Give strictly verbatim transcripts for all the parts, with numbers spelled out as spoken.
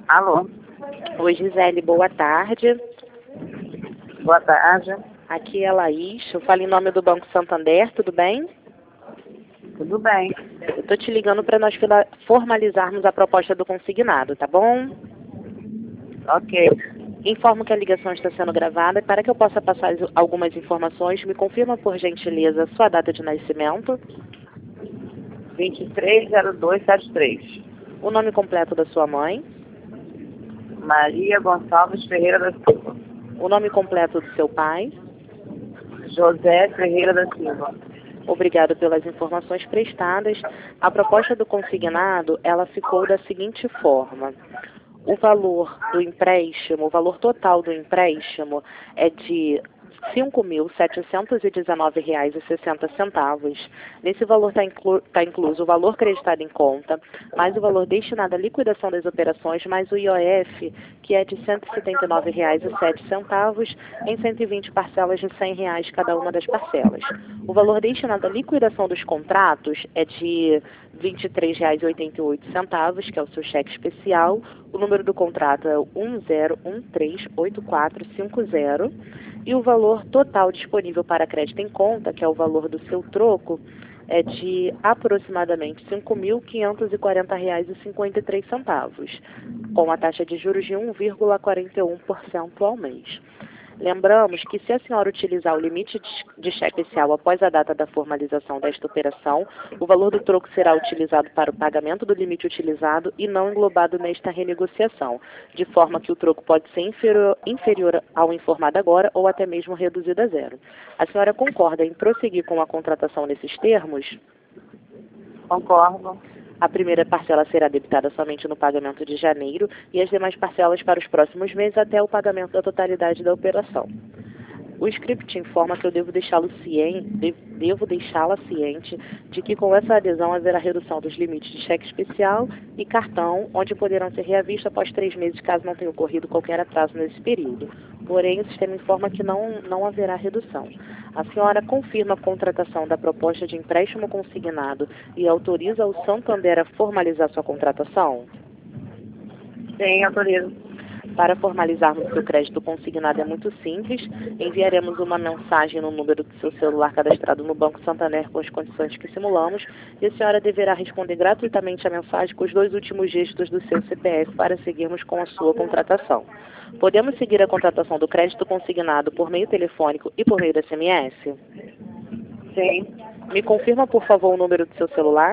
Alô? Oi, Gisele, boa tarde. Boa tarde. Aqui é a Laís, eu falo em nome do Banco Santander, tudo bem? Tudo bem. Eu tô te ligando para nós fila- formalizarmos a proposta do consignado, tá bom? Ok. Informo que a ligação está sendo gravada e para que eu possa passar as- algumas informações, me confirma por gentileza sua data de nascimento, vinte e três zero dois setenta e três. o nome completo da sua mãe, Maria Gonçalves Ferreira da Silva. o nome completo do seu pai. José Ferreira da Silva. Obrigado pelas informações prestadas. A proposta do consignado, ela ficou da seguinte forma. O valor do empréstimo, o valor total do empréstimo é de cinco mil setecentos e dezenove reais e sessenta centavos. Nesse valor está inclu tá incluso o valor creditado em conta, mais o valor destinado à liquidação das operações, mais o I O F, que é de cento e setenta e nove reais e sete centavos, em cento e vinte parcelas de cem reais cada uma das parcelas. O valor destinado à liquidação dos contratos é de vinte e três reais e oitenta e oito centavos, que é o seu cheque especial. O número do contrato é o um zero um três oito quatro cinco zero. E o valor total disponível para crédito em conta, que é o valor do seu troco, é de aproximadamente cinco mil quinhentos e quarenta reais e cinquenta e três centavos, com a taxa de juros de um vírgula quarenta e um por cento ao mês. Lembramos que se a senhora utilizar o limite de cheque especial após a data da formalização desta operação, o valor do troco será utilizado para o pagamento do limite utilizado e não englobado nesta renegociação, de forma que o troco pode ser inferior, inferior ao informado agora ou até mesmo reduzido a zero. A senhora concorda em prosseguir com a contratação nesses termos? Concordo. A primeira parcela será debitada somente no pagamento de janeiro e as demais parcelas para os próximos meses até o pagamento da totalidade da operação. O script informa que eu devo deixá-lo ciente, devo deixá-la ciente de que com essa adesão haverá redução dos limites de cheque especial e cartão, onde poderão ser reavistos após três meses caso não tenha ocorrido qualquer atraso nesse período. Porém, o sistema informa que não, não haverá redução. A senhora confirma a contratação da proposta de empréstimo consignado e autoriza o Santander a formalizar sua contratação? Sim, autorizo. Para formalizarmos o seu crédito consignado é muito simples. Enviaremos uma mensagem no número do seu celular cadastrado no Banco Santander com as condições que simulamos e a senhora deverá responder gratuitamente a mensagem com os dois últimos dígitos do seu C P F para seguirmos com a sua contratação. Podemos seguir a contratação do crédito consignado por meio telefônico e por meio do S M S? Sim. Me confirma, por favor, o número do seu celular?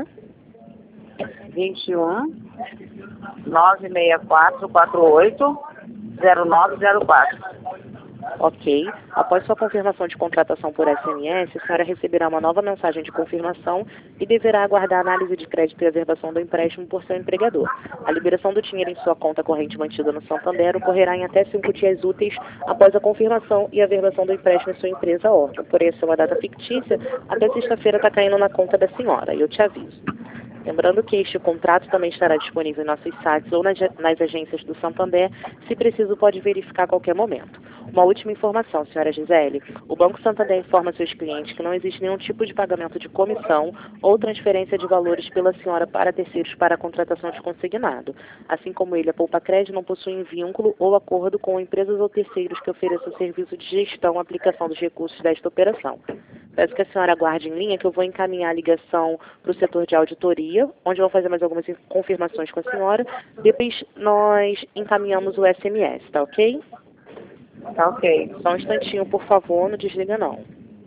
vinte e um, nove seis quatro quatro oito, zero nove zero quatro. Ok. Após sua confirmação de contratação por S M S, a senhora receberá uma nova mensagem de confirmação e deverá aguardar a análise de crédito e averbação do empréstimo por seu empregador. A liberação do dinheiro em sua conta corrente mantida no Santander ocorrerá em até cinco dias úteis após a confirmação e averbação do empréstimo em sua empresa órgão. Porém, essa é uma data fictícia, até sexta-feira está caindo na conta da senhora, e eu te aviso. Lembrando que este contrato também estará disponível em nossos sites ou nas, nas agências do Santander. Se preciso, pode verificar a qualquer momento. Uma última informação, senhora Gisele. O Banco Santander informa seus clientes que não existe nenhum tipo de pagamento de comissão ou transferência de valores pela senhora para terceiros para a contratação de consignado. Assim como ele, a Poupa Crédito não possui vínculo ou acordo com empresas ou terceiros que ofereçam serviço de gestão e aplicação dos recursos desta operação. Peço que a senhora aguarde em linha que eu vou encaminhar a ligação para o setor de auditoria, onde vão fazer mais algumas confirmações com a senhora. Depois nós encaminhamos o S M S, tá ok? Tá ok. Só um instantinho, por favor, não desliga não.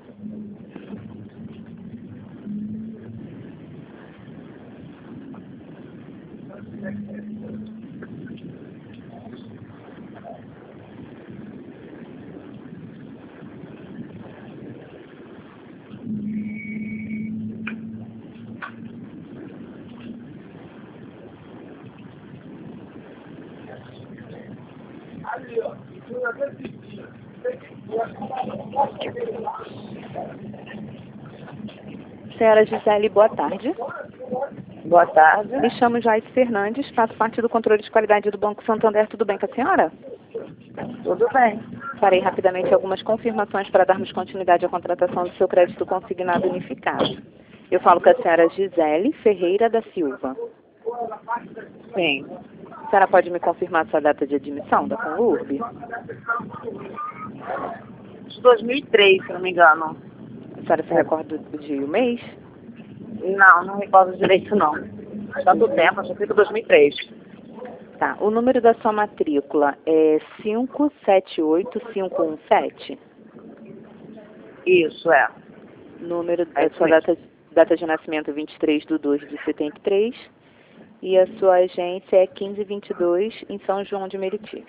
Senhora Gisele, boa tarde. Boa tarde. Me chamo Joyce Fernandes, faço parte do controle de qualidade do Banco Santander. Tudo bem com a senhora? Tudo bem. Farei rapidamente algumas confirmações para darmos continuidade à contratação do seu crédito consignado unificado. Eu falo com a senhora Gisele Ferreira da Silva. Sim. A senhora pode me confirmar sua data de admissão da Conlurb? De dois mil e três, se não me engano. A senhora se recorda do dia e o mês? Não, não recordo direito, não. Tanto tempo, acho que foi dois mil e três. Tá. O número da sua matrícula é cinco sete oito cinco um sete? Isso, é. Número É da sua mesmo. data, data de nascimento vinte e três de dois de setenta e três. E a sua agência é quinze vinte e dois em São João de Meriti.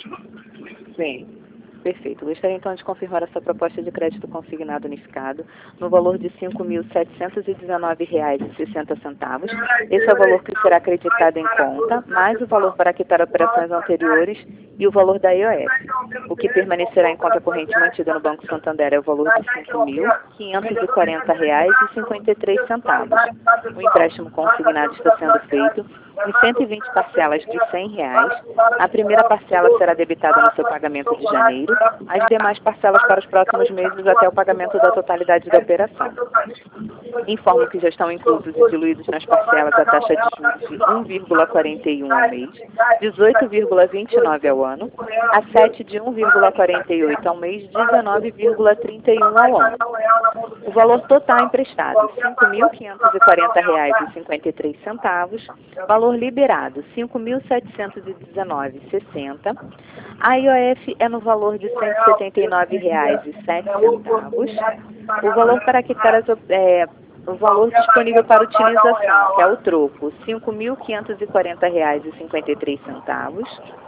Sim. Perfeito. Gostaria então de confirmar a sua proposta de crédito consignado unificado no valor de cinco mil setecentos e dezenove reais e sessenta centavos. Esse é o valor que será acreditado em conta, mais o valor para quitar operações anteriores e o valor da I O F. O que permanecerá em conta corrente mantida no Banco Santander é o valor de cinco mil quinhentos e quarenta reais e cinquenta e três centavos. O empréstimo consignado está sendo feito em cento e vinte parcelas de cem reais. A primeira parcela será debitada no seu pagamento de janeiro, as demais parcelas para os próximos meses até o pagamento da totalidade da operação. Informo que já estão inclusos e diluídos nas parcelas a taxa de juros de um vírgula quarenta e um ao mês, dezoito vírgula vinte e nove ao ano, a sete de um vírgula quarenta e oito ao mês, dezenove vírgula trinta e um ao ano. O valor total emprestado, cinco mil quinhentos e quarenta reais e cinquenta e três centavos. Valor liberado, cinco mil setecentos e dezenove reais e sessenta centavos. A I O F é no valor de cento e setenta e nove reais e sete centavos. O valor para quitar as, é, o valor disponível para utilização, que é o troco, cinco mil quinhentos e quarenta reais e cinquenta e três centavos.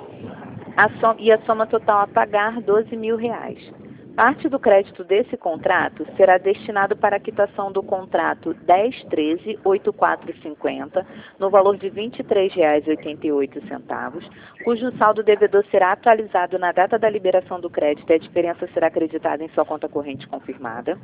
A soma, e a soma total a pagar, doze mil reais. Parte do crédito desse contrato será destinado para a quitação do contrato dez treze oitenta e quatro cinquenta, no valor de vinte e três reais e oitenta e oito centavos, cujo saldo devedor será atualizado na data da liberação do crédito e a diferença será acreditada em sua conta corrente confirmada.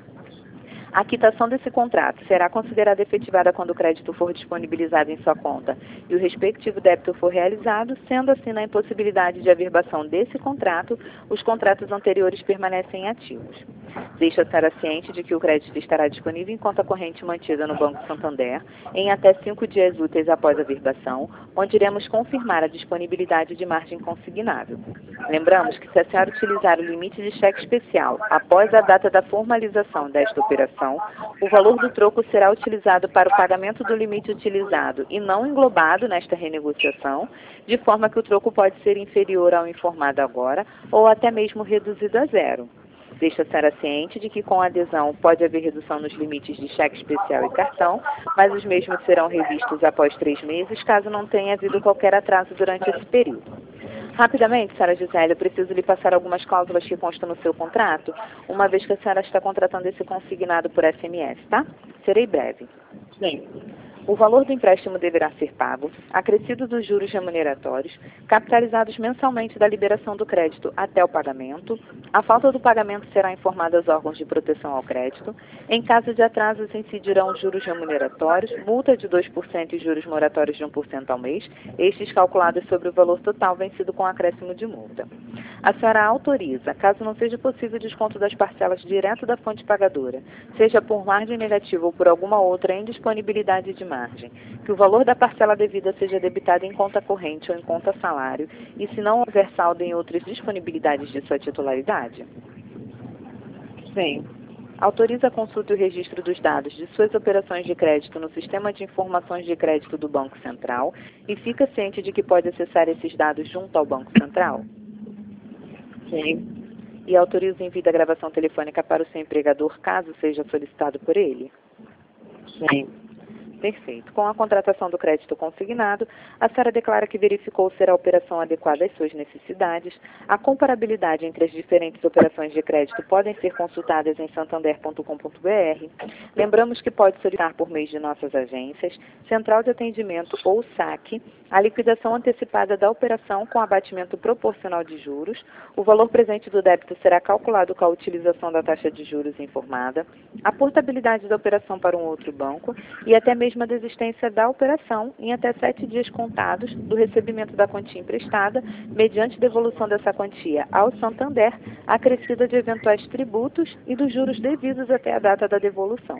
A quitação desse contrato será considerada efetivada quando o crédito for disponibilizado em sua conta e o respectivo débito for realizado, sendo assim, na impossibilidade de averbação desse contrato, os contratos anteriores permanecem ativos. Deixa a senhora ciente de que o crédito estará disponível em conta corrente mantida no Banco Santander em até cinco dias úteis após a averbação, onde iremos confirmar a disponibilidade de margem consignável. Lembramos que se a senhora utilizar o limite de cheque especial após a data da formalização desta operação, o valor do troco será utilizado para o pagamento do limite utilizado e não englobado nesta renegociação, de forma que o troco pode ser inferior ao informado agora ou até mesmo reduzido a zero. Deixa a senhora ciente de que com a adesão pode haver redução nos limites de cheque especial e cartão, mas os mesmos serão revistos após três meses, caso não tenha havido qualquer atraso durante esse período. Rapidamente, senhora Gisele, eu preciso lhe passar algumas cláusulas que constam no seu contrato, uma vez que a senhora está contratando esse consignado por S M S, tá? Serei breve. Sim. O valor do empréstimo deverá ser pago, acrescido dos juros remuneratórios, capitalizados mensalmente da liberação do crédito até o pagamento. A falta do pagamento será informada aos órgãos de proteção ao crédito. Em caso de atrasos, incidirão juros remuneratórios, multa de dois por cento e juros moratórios de um por cento ao mês, estes calculados sobre o valor total vencido com acréscimo de multa. A senhora autoriza, caso não seja possível o desconto das parcelas direto da fonte pagadora, seja por margem negativa ou por alguma outra indisponibilidade de margem, que o valor da parcela devida seja debitado em conta corrente ou em conta salário, e se não houver saldo em outras disponibilidades de sua titularidade? Sim. Autoriza a consulta e o registro dos dados de suas operações de crédito no Sistema de Informações de Crédito do Banco Central e fica ciente de que pode acessar esses dados junto ao Banco Central? Sim. E autoriza o envio da gravação telefônica para o seu empregador, caso seja solicitado por ele? Sim. Perfeito. Com a contratação do crédito consignado, a senhora declara que verificou ser a operação adequada às suas necessidades. A comparabilidade entre as diferentes operações de crédito podem ser consultadas em santander ponto com ponto br. Lembramos que pode solicitar por meio de nossas agências, Central de Atendimento ou saque, a liquidação antecipada da operação com abatimento proporcional de juros. O valor presente do débito será calculado com a utilização da taxa de juros informada, a portabilidade da operação para um outro banco e até mesmo a desistência da operação em até sete dias contados do recebimento da quantia emprestada, mediante devolução dessa quantia ao Santander, acrescida de eventuais tributos e dos juros devidos até a data da devolução.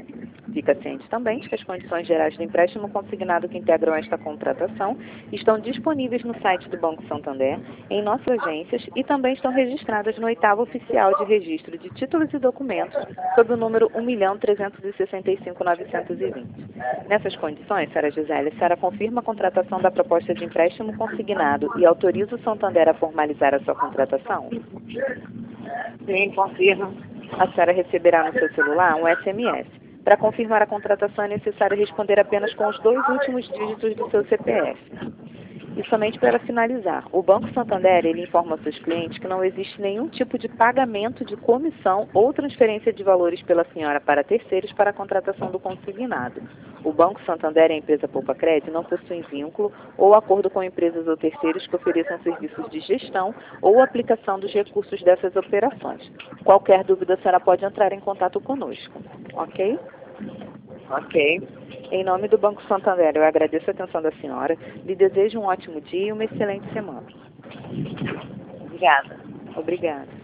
Fica ciente também de que as condições gerais do empréstimo consignado que integram esta contratação estão disponíveis no site do Banco Santander, em nossas agências e também estão registradas no oitavo oficial de registro de títulos e documentos sob o número um milhão trezentos e sessenta e cinco mil novecentos e vinte. Nessas condições, senhora Gisele, a senhora confirma a contratação da proposta de empréstimo consignado e autoriza o Santander a formalizar a sua contratação? Sim, confirmo. A senhora receberá no seu celular um S M S. Para confirmar a contratação é necessário responder apenas com os dois últimos dígitos do seu C P F. E somente para finalizar, o Banco Santander ele informa aos seus clientes que não existe nenhum tipo de pagamento de comissão ou transferência de valores pela senhora para terceiros para a contratação do consignado. O Banco Santander e a empresa Poupa Crédito não possuem vínculo ou acordo com empresas ou terceiros que ofereçam serviços de gestão ou aplicação dos recursos dessas operações. Qualquer dúvida, a senhora pode entrar em contato conosco, ok? Ok. Em nome do Banco Santander, eu agradeço a atenção da senhora, lhe desejo um ótimo dia e uma excelente semana. Obrigada. Obrigada.